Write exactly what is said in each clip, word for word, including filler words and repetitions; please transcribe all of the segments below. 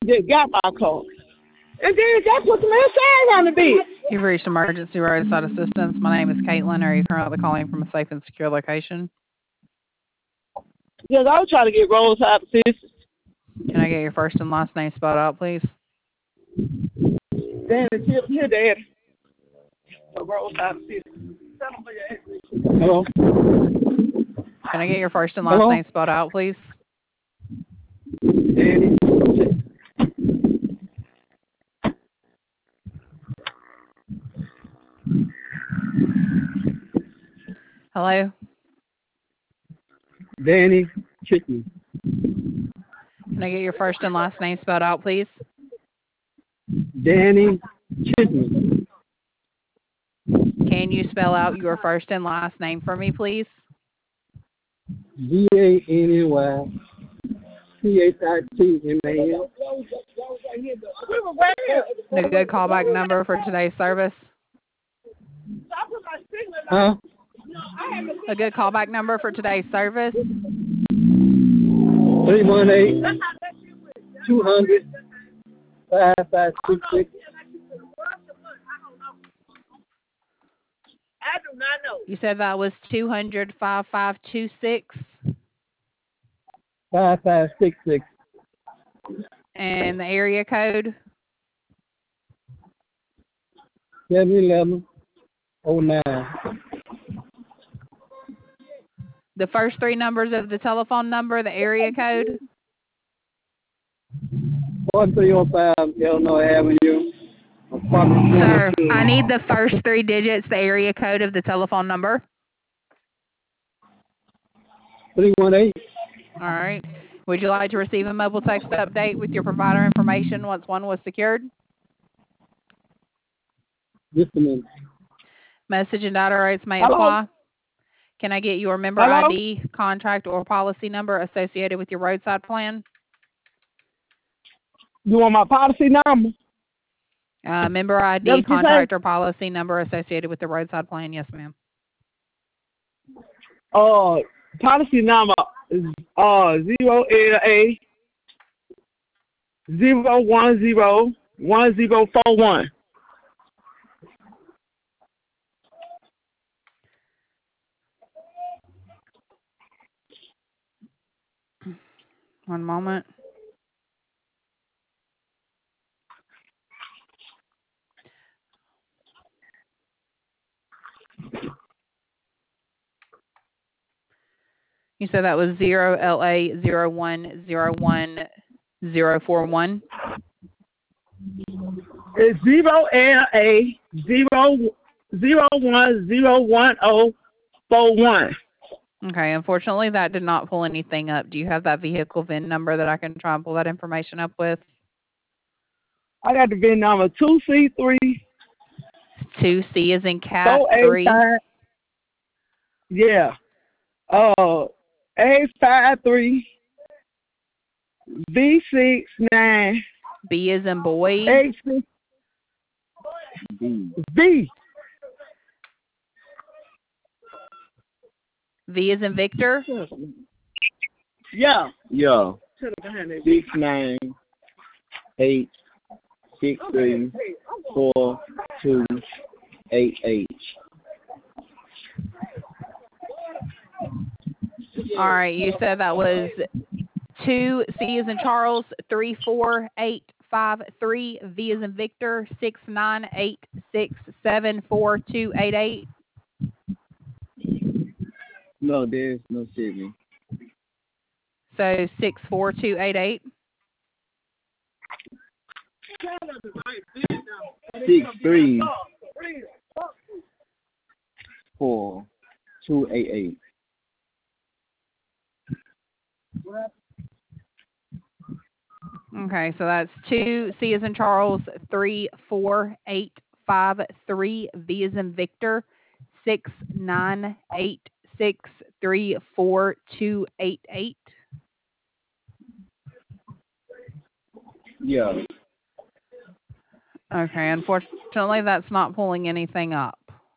Just got my car. And then that's what the man said on the bed. You've reached emergency roadside assistance. My name is Caitlin. Are you currently calling from a safe and secure location? Yes, I was trying to get roadside assistance. Can I get your first and last name spelled out, please? Then the tip here, Daddy. A roadside assistance. Hello? Can I get your first and last Hello? name spelled out, please? Daddy. Hello? Danny Chicken. Can I get your first and last name spelled out, please? Danny Chicken. Can you spell out your first and last name for me, please? D A N N Y C H I T M A L. And a good callback number for today's service? Huh? A good callback number for today's service? three one eight, two hundred, five five six six. I do not know. You said that was two hundred, five five two six? five five six six. And the area code? seven eleven oh nine. The first three numbers of the telephone number, the area code? one three oh five Illinois Avenue. Sir, I need the first three digits, the area code of the telephone number. three one eight. All right. Would you like to receive a mobile text update with your provider information once one was secured? Just a minute. Message and data rates may Hello? apply. Can I get your member Hello? I D, contract, or policy number associated with your roadside plan? You want my policy number? Uh, member I D, That's what you contract, say? or policy number associated with the roadside plan? Yes, ma'am. Uh, policy number is uh zero L A zero one zero one zero four one. One moment. You said that was zero L A zero one zero one zero four one. It's zero L A zero zero one zero one oh four one. Okay, unfortunately that did not pull anything up. Do you have that vehicle V I N number that I can try and pull that information up with? I got the V I N number two C three two C is in cat, four eight three. five. Yeah. Uh, A five three V six nine B is in boy. eight six V. V. V is in Victor. Yeah. Yeah. Six nine eight six three four two eight eight. All right, you said that was two C is in Charles, three four eight five three. V is in Victor, six nine eight six seven four two eight eight. No, there's no saving. So six four two eight eight. Six three four two eight eight. Okay, so that's two C is in Charles, three four eight five three. V is in Victor, six nine eight six three four two eight eight. Yeah. Okay, unfortunately that's not pulling anything up.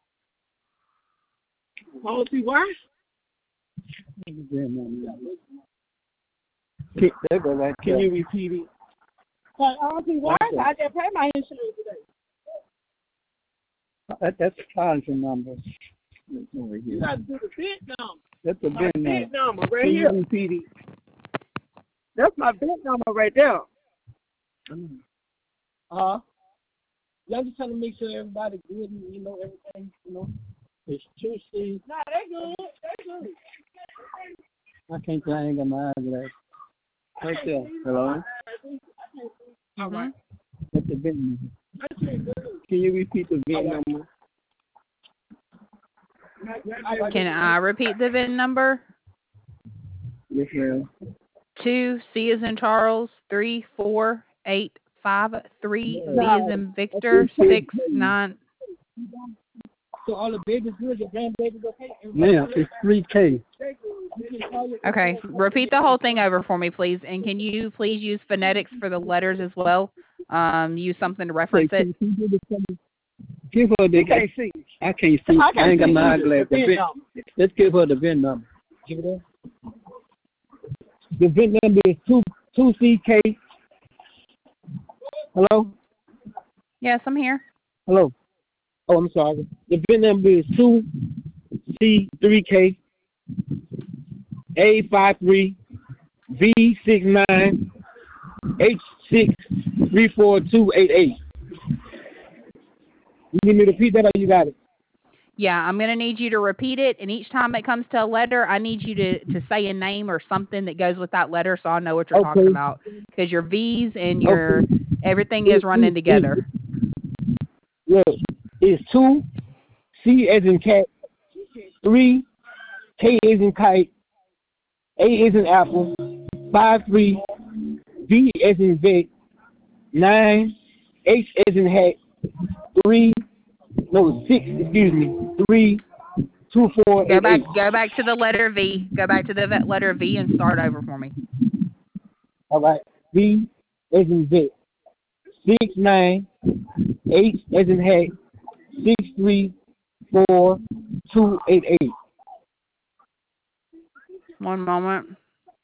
Policy what? Can, can you repeat it? But I don't see why. I just pay my insurance today. That, that's the policy number. Over You here. got to do the bid number. That's the My VIN number. bid number right Can you here. repeat it? That's my bid number right there. Uh, y'all just trying to make sure everybody good and you know everything, you know. It's two C. Nah, they good. They good. I can't tell I ain't got my eyeglass. Right there. Hello? All right. That's the VIN number. Can you repeat the V I N number? Can I repeat the V I N number? Yes, ma'am. Two C as in Charles, three four eight five three V as in Victor, six nine. So all the babies good, the grandbabies okay? Yeah, it's three K. Okay, repeat the whole thing over for me, please. And can you please use phonetics for the letters as well? Um, use something to reference it. Give her the. You can't see. I can't see. I I, can't ain't got see my the eyeglass. The VIN VIN- number. Let's give her the V I N number. Give it up. The V I N number is two two C K. Hello. Yes, I'm here. Hello. Oh, I'm sorry. The V I N number is two C three K A five three V six nine H six three four two eight eight. You need me to repeat that or you got it? Yeah, I'm going to need you to repeat it, and each time it comes to a letter, I need you to, to say a name or something that goes with that letter so I know what you're Okay. talking about. Because your V's and your Okay. everything is running together. Yeah. It's two C as in cat, three K as in kite, A as in apple, five three V as in vet, nine H as in hat, three no six excuse me three two four Go eight back, eight. go back to the letter V. Go back to the vet letter V and start over for me. All right. V as in vet, six nine H as in hat, six three four two eight eight. One moment.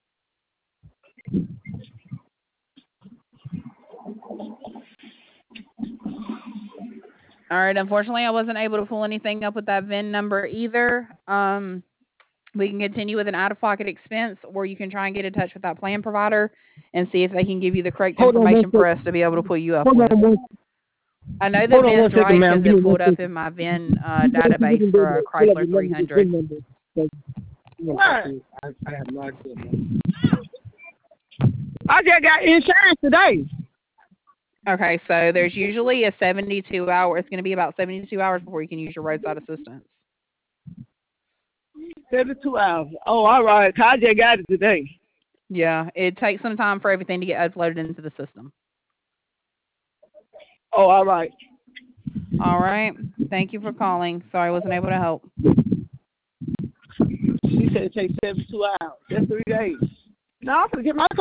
All right. Unfortunately, I wasn't able to pull anything up with that V I N number either. Um, we can continue with an out-of-pocket expense, or you can try and get in touch with that plan provider and see if they can give you the correct Hold on one information for sec- us to be able to pull you up Hold with. on one I know the hold on V I N's one second, right ma'am. because Give me it one pulled up second. in my V I N uh, database for a Chrysler three hundred. What? I, I have no idea, man. I just got insurance today. Okay, so there's usually a seventy-two hour. It's going to be about seventy-two hours before you can use your roadside assistance. seventy-two hours. Oh, all right. I just got it today. Yeah, it takes some time for everything to get uploaded into the system. Oh, all right. All right. Thank you for calling. Sorry I wasn't able to help. He said it takes seventy-two hours. That's three days. No, I'm going to get my